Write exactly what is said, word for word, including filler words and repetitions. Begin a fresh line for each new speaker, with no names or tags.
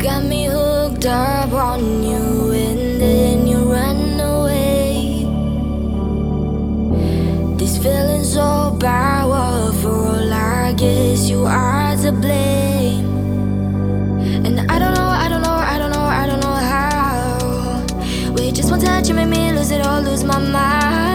got me hooked up on you and then you run away. This feeling so powerful, I guess you are to blame. And I don't know, I don't know, I don't know, I don't know how. With just one touch you made me lose it all, lose my mind.